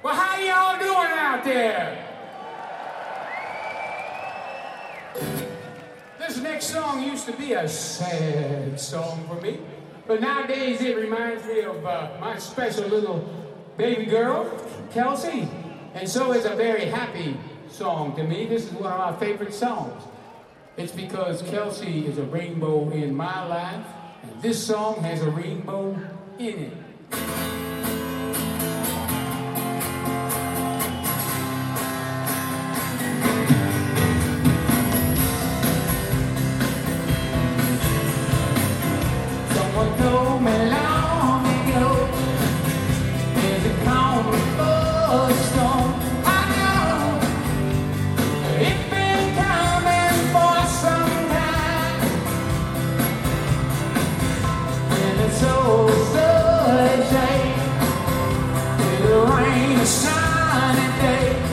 Well, how y'all doing out there? This next song used to be a sad song for me, but nowadays it reminds me of my special little baby girl, Kelsey, and so it's a very happy song to me. This is one of my favorite songs. It's because Kelsey is a rainbow in my life, and this song has a rainbow in it. Someone told me long ago, there's a calm before a storm. I know it's been coming for some time, and it's so sunshine, it'll rain a sunny day.